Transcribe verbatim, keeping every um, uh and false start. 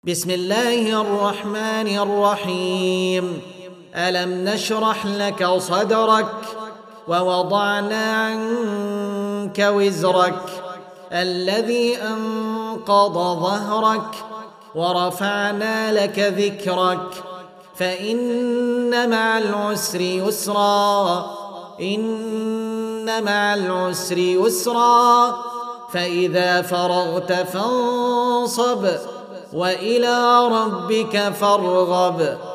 بسم الله الرحمن الرحيم. ألم نشرح لك صدرك ووضعنا عنك وزرك الذي أنقض ظهرك ورفعنا لك ذكرك فإن مع العسر يسرا إن مع العسر يسرا فإذا فرغت فانصب وإلى ربك فارغب.